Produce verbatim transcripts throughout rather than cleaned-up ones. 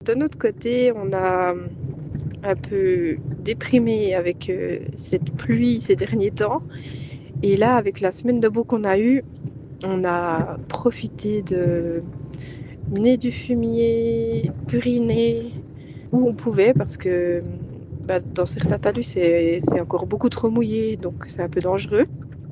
De notre côté, on a un peu déprimé avec euh, cette pluie ces derniers temps. Et là, avec la semaine de beau qu'on a eue, on a profité de mener du fumier, puriner où on pouvait parce que bah, dans certains talus, c'est, c'est encore beaucoup trop mouillé, donc c'est un peu dangereux.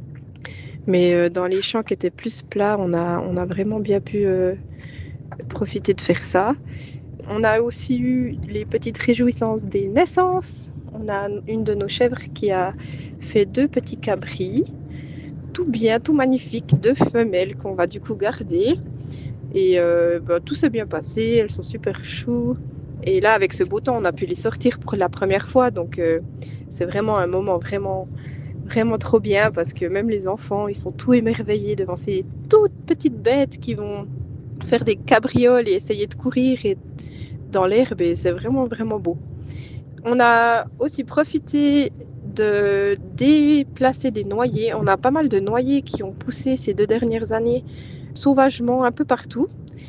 Mais euh, dans les champs qui étaient plus plats, on a, on a vraiment bien pu euh, profiter de faire ça. On a aussi eu les petites réjouissances des naissances. On a une de nos chèvres qui a fait deux petits cabris, tout bien, tout magnifique, deux femelles qu'on va du coup garder. Et euh, bah, tout s'est bien passé, elles sont super choues. Et là, avec ce beau temps, on a pu les sortir pour la première fois. Donc, euh, c'est vraiment un moment vraiment, vraiment trop bien parce que même les enfants, ils sont tout émerveillés devant ces toutes petites bêtes qui vont faire des cabrioles et essayer de courir et dans l'herbe. Et c'est vraiment, vraiment beau. On a aussi profité de déplacer des noyers. On a pas mal de noyers qui ont poussé ces deux dernières années sauvagement un peu partout.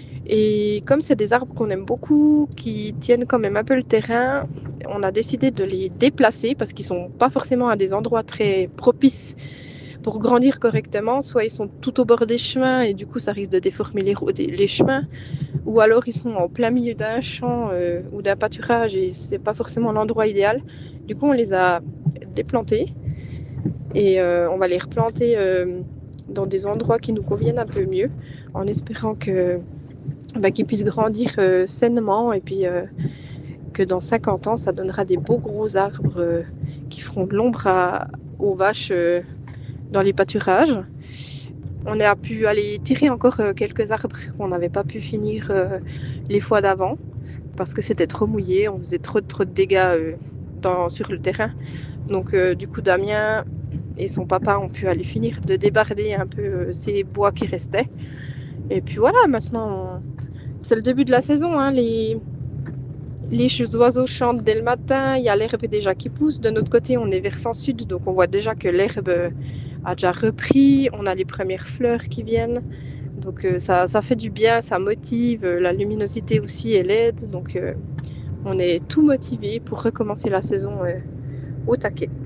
Et comme c'est des arbres qu'on aime beaucoup, qui tiennent quand même un peu le terrain, on a décidé de les déplacer parce qu'ils ne sont pas forcément à des endroits très propices pour grandir correctement. Soit ils sont tout au bord des chemins et du coup ça risque de déformer les, les chemins, ou alors ils sont en plein milieu d'un champ euh, ou d'un pâturage et c'est pas forcément l'endroit idéal. Du coup on les a déplantés et euh, on va les replanter euh, dans des endroits qui nous conviennent un peu mieux, en espérant que bah, qu'ils puissent grandir euh, sainement et puis euh, que dans cinquante ans, ça donnera des beaux gros arbres euh, qui feront de l'ombre à, aux vaches euh, dans les pâturages. On a pu aller tirer encore euh, quelques arbres qu'on n'avait pas pu finir euh, les fois d'avant parce que c'était trop mouillé, on faisait trop, trop de dégâts euh, dans, sur le terrain. Donc euh, du coup, Damien et son papa ont pu aller finir de débarder un peu euh, ces bois qui restaient. Et puis voilà, maintenant, c'est le début de la saison, hein, les, les oiseaux chantent dès le matin, il y a l'herbe déjà qui pousse. De notre côté, on est versant sud, donc on voit déjà que l'herbe a déjà repris, on a les premières fleurs qui viennent. Donc euh, ça, ça fait du bien, ça motive, la luminosité aussi elle aide. Donc euh, on est tout motivé pour recommencer la saison euh, au taquet.